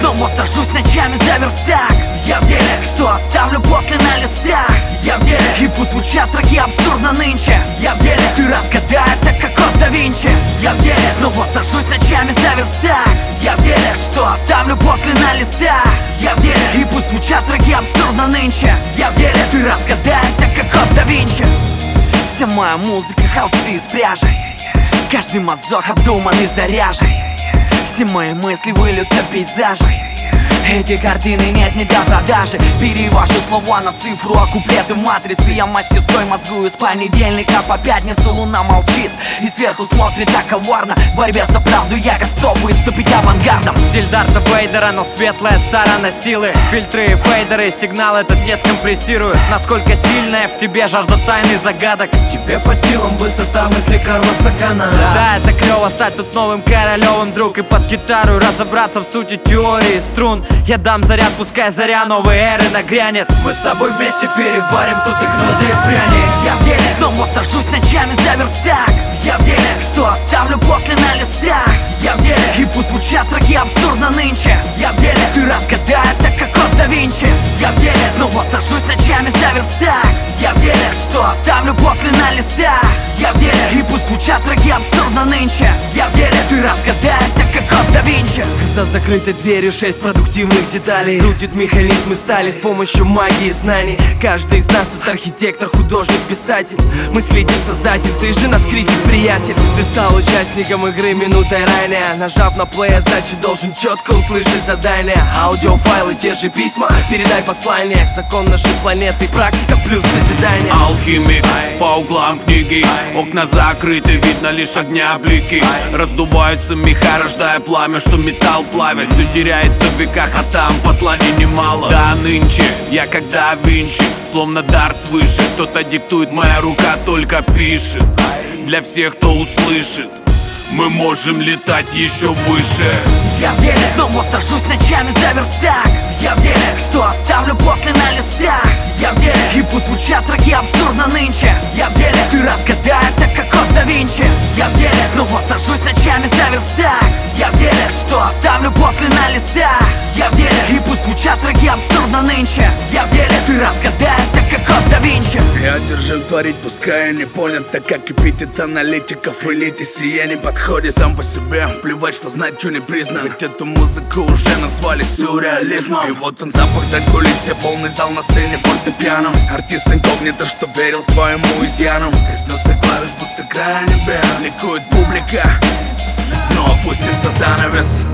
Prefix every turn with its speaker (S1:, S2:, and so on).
S1: Снова сажусь ночами за верстак. Я в деле, что оставлю после на листах. Я в деле, и пусть звучат треки абсурдно нынче. Я в деле, ты разгадай это как код да Винчи. Я в деле, снова сажусь ночами за верстак. Я в деле, что оставлю после на листах. Я в деле, и пусть звучат треки абсурдно нынче. Я в деле, ты разгадай это как код да Винчи. Вся моя музыка холсты из пряжи, каждый мазок обдуман и заряжен. Все мои мысли выльются в пейзажи. Эти картины нет ни для продажи. Перевожу слова на цифру, а куплеты в матрице. Я мастерской мозгую с понедельника по пятницу. Луна молчит и сверху смотрит так коварно. В борьбе за правду я готов выступить авангардом.
S2: Стиль Дарта Вейдера, но светлая сторона силы. Фильтры и фейдеры, сигнал этот не скомпрессируют. Насколько сильная в тебе жажда тайны загадок.
S3: Тебе по силам высота мысли Карла Сагана.
S2: Да, это клево стать тут новым Королевым, друг. И под гитару разобраться в сути теории струн. Я дам заряд, пускай заря новой эры нагрянет.
S3: Мы с тобой вместе переварим тут и гнутый пряник.
S1: Я в деле, снова сажусь ночами за верстак. Я в деле, что оставлю после на листах. Я в деле, и пусть звучат треки абсурдно нынче. Я в деле, ты разгадай это как код да Винчи. Я в деле, снова сажусь ночами за верстак. Я в деле, что оставлю после на листах. Я в деле, и пусть звучат треки абсурдно нынче. Я в деле, ты разгадай это как код да Винчи.
S3: За закрытой дверью 6 продуктивных деталей. Крутит механизмы стали с помощью магии и знаний. Каждый из нас тут архитектор, художник, писатель, мыслитель, создатель. Ты же наш критик, приятель. Ты стал участником игры минутой ранее. Нажав на плей, значит должен четко услышать задание. Аудиофайлы, те же письма, передай послание. Закон нашей планеты, практика плюс созидание.
S4: Алхимик, по углам книги, окна закрыты, видно лишь огня блики. Раздуваются меха, рождая пламя, что металл плавит. Все теряется в веках, а там посланий немало. Да, нынче я как да Винчи, словно дар свыше. Кто-то диктует, моя рука только пишет. Для всех, кто услышит, мы можем летать еще выше.
S1: Я в деле, снова сажусь ночами за верстак. Я в деле, что оставлю после на листах. Я в деле, и пусть звучат треки абсурдно нынче. Я в деле, ты разгадай это как код да Винчи. Я в деле, снова сажусь ночами за верстак. Я в деле, что оставлю после на листах. Я в деле, и пусть звучат треки абсурдно нынче. Я в деле, ты разгадай это как код да Винчи.
S5: Я держим творить, пускай я не понят, так как эпитет аналитиков элите сие не подходит сам по себе. Плевать, что знать, что не признан. Ведь эту музыку уже назвали сюрреализмом. И вот он запах закулисья, полный зал на сцене фортепиано. Артист инкогнито, что верил своему изъяну. Коснется клавиш, будто края небес. Ликует публика, но опустится занавес.